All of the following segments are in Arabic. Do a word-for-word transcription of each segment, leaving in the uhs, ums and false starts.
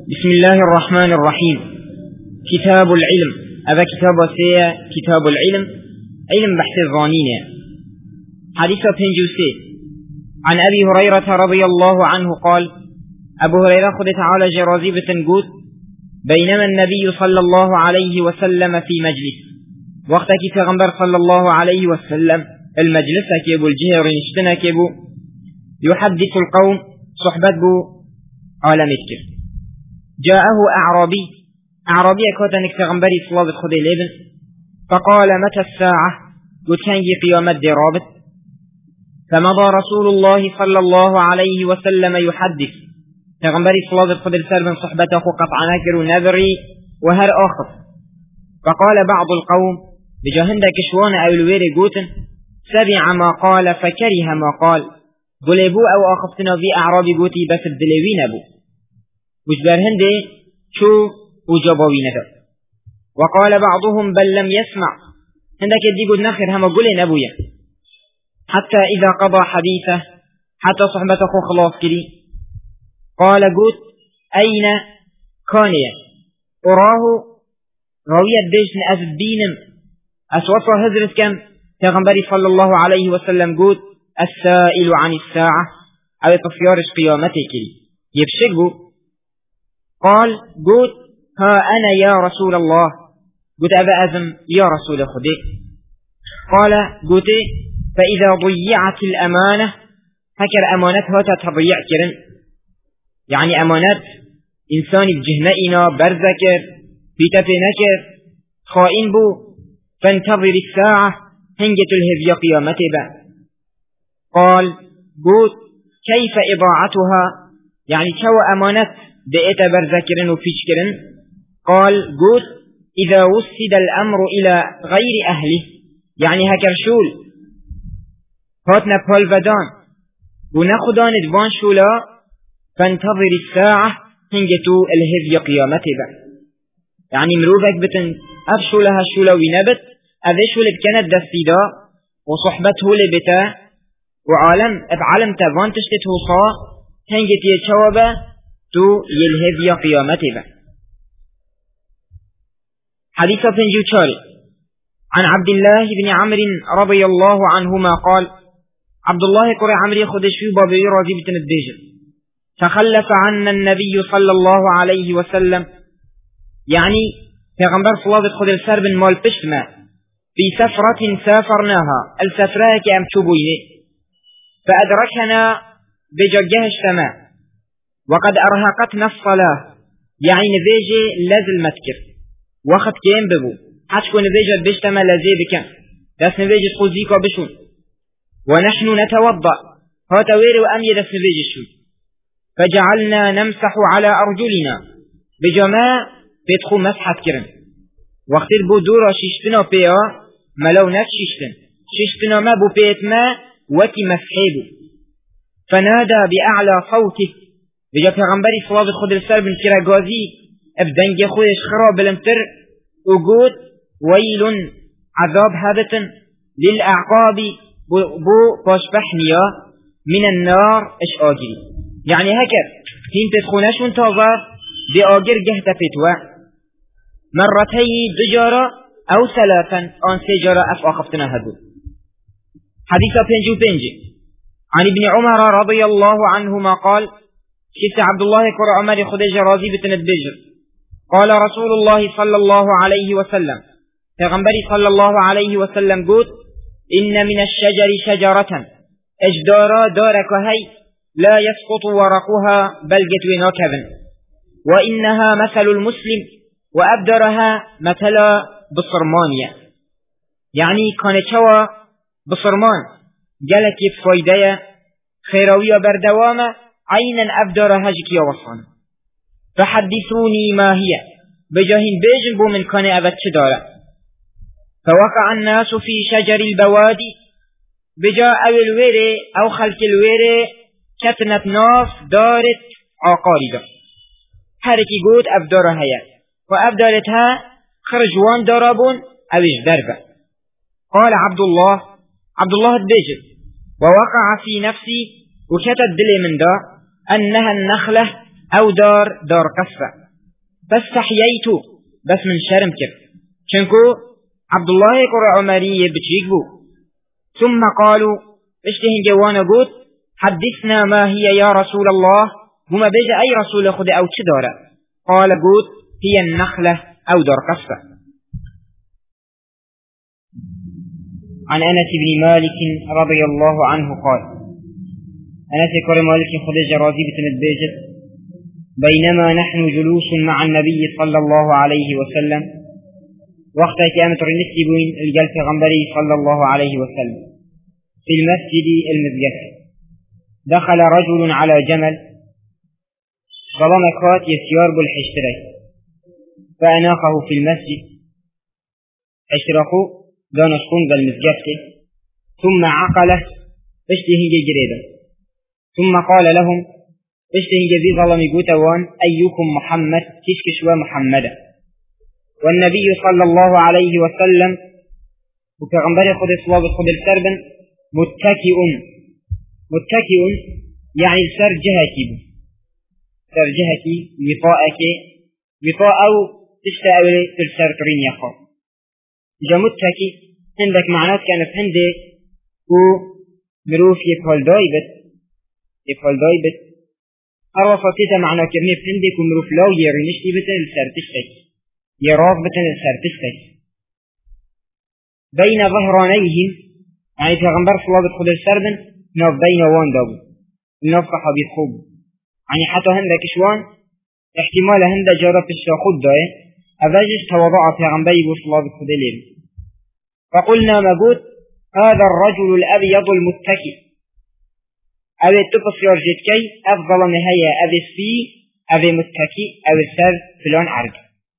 بسم الله الرحمن الرحيم. كتاب العلم. هذا كتاب وسيء كتاب العلم، علم بحث الظانين. حديث بنجوسي عن أبي هريرة رضي الله عنه قال: أبو هريرة خد تعالى جرازي بتنقود بينما النبي صلى الله عليه وسلم في مجلس، وقت كي پیغمبر صلى الله عليه وسلم المجلس كيبو الجهر نشتنا كيبو يحدث القوم صحبت بو عالم الكر. جاءه أعرابي أعرابي أكوتنك پیغمبري صلى الله عليه وسلم فقال: متى الساعة؟ قلت هنجي قيامة دي رابط. فمضى رسول الله صلى الله عليه وسلم يحدث پیغمبري صلى الله عليه وسلم من صحبته قطع نكر ونذري وهر آخر. فقال بعض القوم بجاهندك شوان أو الويري قوتن: سمع ما قال فكره ما قال. قلبو أو آخفتنا في أعرابي قوتي بس الدلوين أبو وجبر هندي شو وجبوين ذا. وقال بعضهم: بل لم يسمع. عندك يدي قد نخر هم قولين أبويا. حتى إذا قضى حديثه حتى صحبته خلاص كري قال: قلت أين كانيا أراه روية بيشن أزدينم أسوطه هزرت كم تغنبري صلى الله عليه وسلم قلت: السائل عن الساعة أو تفيارش قيامتي كري يبشقه. قال: قلت ها أنا يا رسول الله. قلت أبا أزم يا رسول خدي. قال: قلت فإذا ضيعت الأمانة هكر أمانتها تضيع كرن، يعني أمانات إنسان الجهنئنا برزكر في تفنكر خائن بو فانتظر الساعة هنجة الهذية قيامته با. قال: قلت كيف إضاعتها؟ يعني شو أمانات بقيت برزكرن وفيشكرن. قال: قلت إذا وسد الأمر إلى غير أهله، يعني هكرشول هاتنا بالفدان وناخدان ادبان شولا فانتظر الساعة هنجتو الهذي قيامته با. يعني مروبك بتن أفشولها شولا ونبت أذشول بكانت دستيدا وصحبته لبتا وعالم ابعالم تبان تشتته صا هنجتي يتشوبا تو يلهذي قيامته با. حديث بنجو تشاري عن عبد الله بن عمرو رضي الله عنهما قال: عبد الله قرى عمري خدشي بابي راضي بتندجر تخلف عنا النبي صلى الله عليه وسلم، يعني پیغمبر صلى الله عليه وسلم خد السر بن مال بشتما في سفرة سافرناها السفرة كأم تبويني فأدركنا بججه السماء وقد أرهقتنا الصلاة، يعني نبيجي لازل متكر وقت كيم ببو حتكو نبيجي بشتما لازي بكم داس نبيجي تخوزيكا بشون ونحن نتوضأ هاتوير وأمي داس نبيجي شون. فجعلنا نمسح على أرجلنا بجماع بيتخو مسحة كرن. وقت البو دورا ششتنا بيا ملو نفس ششتن ششتنا ما بو بيت ما وكي مسحيبو. فنادى بأعلى صوته بجا پیغمبری صلی الله خود السر بن كراغازي ابدنج خويش خراب لمتر وقود: ويل عذاب هابتن للأعقاب بو باشبحنيا من النار اش آجري، يعني هكر تين تدخونش منتظر دي آجر جهت فتوى مرتي دجارة أو ثلاثا آن سجارة أفاقفتنا هدو. حديثة بنجو بنجي عن ابن عمر رضي الله عنهما قال: شفت عبد الله قرأ عمر خدج راضي بتندبجر. قال رسول الله صلى الله عليه وسلم پیغمبری صلى الله عليه وسلم قلت: إن من الشجر شجرة اجدارا دارك هي لا يسقط ورقها بل جتوينا كذن، وإنها مثل المسلم وأبدرها مثل بصرمانية، يعني كانت شوى بصرمان جلك فايدة خيروية بردوامة عينا أبدرها جكيا وصانا. فحدثوني ما هي بجاهن بيجن بو من كان أبد شدارة. فوقع الناس في شجر البوادي بجاء أو الويري أو خلق الويري كتنت ناس دارت عقاربة حركي قود أبدارها هي وأبدارتها خرجوان دارابون أو إجدربة. قال عبد الله عبد الله البيجن: ووقع في نفسي وكتت دلي من دا أنها النخلة أو دار دار قصة. فاستحييت بس من شرم كر شنكو عبد الله قرأ عمري بتجيكبو. ثم قالوا اشتهن جوانا قوت حدثنا ما هي يا رسول الله، هما بيجا أي رسول خد أو تدارة. قال قوت هي النخلة أو دار قصة. عن أنس بن مالك رضي الله عنه قال أنس قرأ مالك خدج راضي بتنبيجت بينما نحن جلوس مع النبي صلى الله عليه وسلم وقت كامت رنسبين الجلف غنبري صلى الله عليه وسلم في المسجد المسجد. دخل رجل على جمل ظلمكات يسيار بالحشتري فأناقه في المسجد حشرقه دون شكون بالمسجد ثم عقله اشتهن جريدا ثم قال لهم اشتهن جزي ظلم قوتوان أيكم محمد تشكشوا محمدا. والنبي صلى الله عليه وسلم وكغنبري خد الصلاة خد السربا متكئ متكئ يعني السر جهكي سر جهكي وطاءك وطاء أو تشتأولي في السر ترين يخاف جا متكئ عندك معنات كانت عندي ومروف يفعل دايبت يفعل دايبت أروا فتيتا معنى كرني عندك ومروف لاو يرنشتي بتن السر تشتكي يراغ بتن السر تشتكي بين ظهرانيهم يعني پیغمبر صلى الله عليه وسلم ناف بين وان دابو ناف صحابي خوب يعني حتى هندك شوان احتمال هند جارة الشاخد داي أفاجش تواضع پیغمبر صلى الله عليه وسلم. فقلنا مبوت هذا الرجل الأبيض المتكئ أبي تقص يرجدكي أفضل نهاية أبي السي أبي متكئ أبي السر فلان عرض.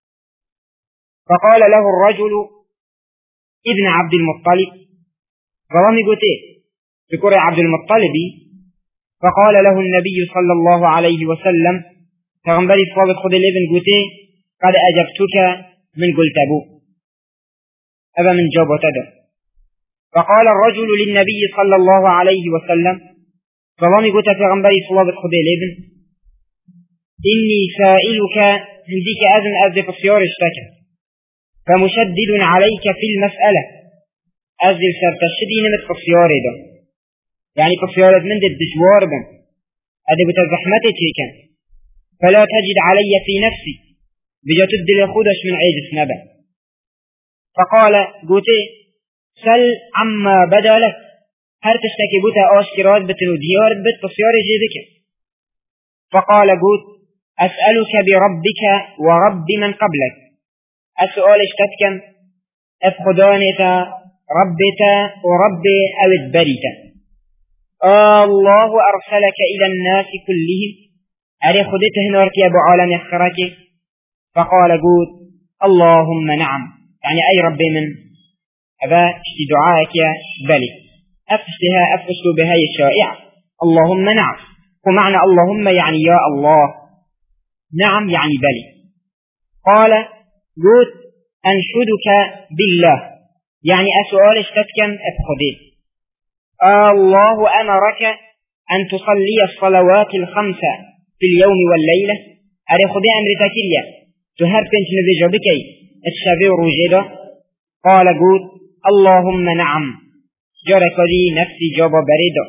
فقال له الرجل ابن عبد المطلب ظلامي قوتي بكرة عبد المطلب. فقال له النبي صلى الله عليه وسلم فغنبري صلى خد الابن قوتي قد أجبتك من قلت أبو أبا من جابت أدر. فقال الرجل للنبي صلى الله عليه وسلم ظلامي قوتي فغنبري صلى خد الابن إني سائلك هنديك أذن أذف السيار اشتكى فمشدد عليك في المسألة أزل سرتشدي نمت قصياري ده يعني قصيارة من دي الدشوار بن أدي بتزحمتك هيك فلا تجد علي في نفسي بجا تدي لخودش من عيد سنبا. فقال قوتي سل عما بدا لك هر تشتكي بوتا آشكرات بتنو ديار بت قصياري جيدك. فقال قوت أسألك بربك ورب من قبلك السؤال اشتكم افخدانتا ربتا وربي أو ادبرتا آه الله أرسلك إلى الناس كلهم أري خدته نورك يا أبو عالم يخرك. فقال قود اللهم نعم يعني أي ربي من أبا اشتي دعائك يا بلي أفشتها أفشت بهاي الشائعة اللهم نعم ومعنى اللهم يعني يا الله نعم يعني بلي. قال قود أنشدك بالله يعني أسؤال اشتتكم أفخدين آه الله أمرك أن تصلي الصلوات الخمسة في اليوم والليلة أري خدي أمر تكريا تهربنش نزيجا بكي الشبير رجيدا. قال قود اللهم نعم جرك دي نفسي جابا بريدا.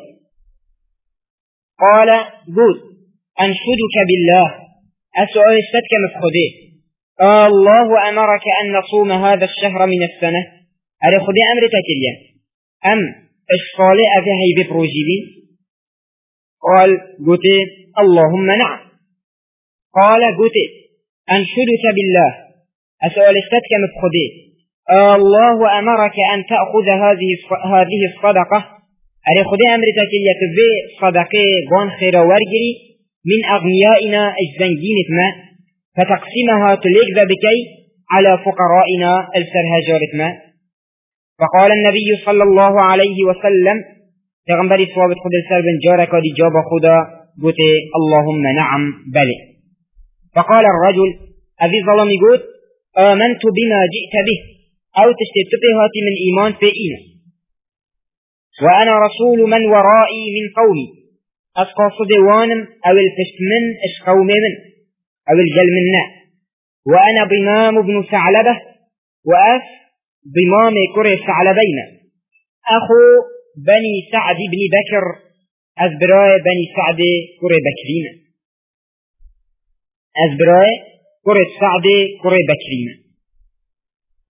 قال قود أنشدك بالله أسؤال اشتتكم أفخدين آه الله أمرك أن نصوم هذا الشهر من السنة أري خدي أمر تكريا أم الصالئة هي ببروجيبين. قال قوتي اللهم نعم. قال قوتي أنشدك بالله أسأل استتك مفخدي آه الله أمرك أن تأخذ هذه هذه الصدقة أري خدي أمر تكريا تبي صدقة بان خير ورجري من أغنيائنا الزنجين ما فتقسمها تليك بكي على فقرائنا السرهجارت ما. فقال النبي صلى الله عليه وسلم تغنبري صوابت خد السر بن جارك ودي جاب خدا قلت اللهم نعم بلي. فقال الرجل أبي ظلمي قلت آمنت بما جئت به أو تشتتبهات من إيمان في إينا وأنا رسول من ورائي من قومي أسقاصد وانم أو الفشت من إشقوم من أو الجل منا. وأنا ضمام بن ثعلبة وأس ضمام كرة ثعلبين أخو بني سعد بن بكر أزبراء بني سعد كرة بكرين أزبراء كرة سعد كرة بكرين.